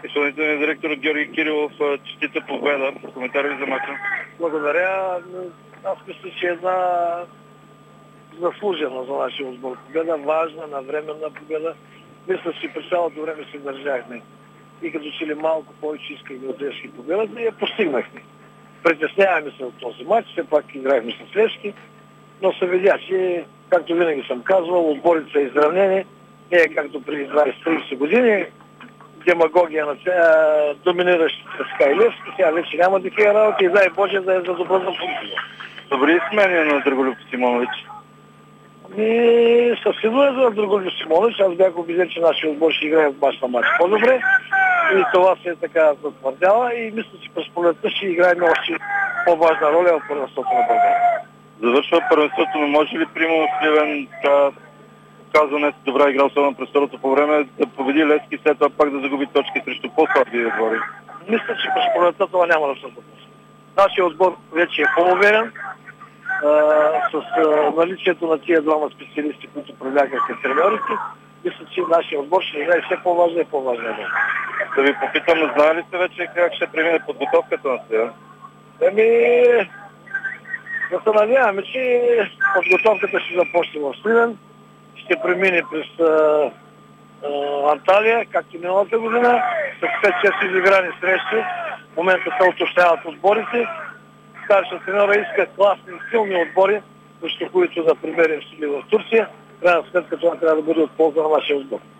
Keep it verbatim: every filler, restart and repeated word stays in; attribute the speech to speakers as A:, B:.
A: Изпълнителният директор Георги Кирилов, честита победа. Коментари ви за мача?
B: Благодаря. Аз мисля, че е една заслужена за нашия отбор победа, важна, навременна победа. Мисля, че през цялото време се държахме. И като че ли малко повече искахме от Левски победата и я постигнахме. Притесняваме се от този матч, все пак играхме с Левски, но се видя, че, както винаги съм казвал, отборите са изравнени. Не е както преди двайсет-трийсет години. Демагогия на доминиращите така и Левски. Сега вече няма такива работи и дай Боже да е за добро за футбола.
A: Добри смени на Драголюб Симонович.
B: И със сигурност за Драголюб Симонович. Аз бях убеден, че нашия отбор ще играе в мач на мач по-добре. И това се е така затвърдява и мисля, че през пролетта ще играем още по-важна роля в първенството на България.
A: Завършва първенството, но може ли Приморско Сливен, казва днес добра игра, особено през второто по време, да победи Левски, след това пак да загуби точки срещу по-слаби отбори?
B: Мисля, че през пролетта това няма да се допусне. Нашия отбор вече е по-уверен. С а, наличието на тия двама специалисти, които привлякаха треньорите, мисля, че нашия отбор ще играе все по-важна и по-важна.
A: Да ви попитам, знае ли сте вече как ще премине подготовката на сега?
B: Еми, да се надяваме, че подготовката ще започне в Сливен, ще премине през а, а, Анталия, както миналата година, с пет-шест изиграни срещи. В момента се уточняват отборите. Старшия треньора иска класни, силни отбори, защото които да примерим сили в Турция. Крайна сметка това трябва да бъде от полза на нашия отбор.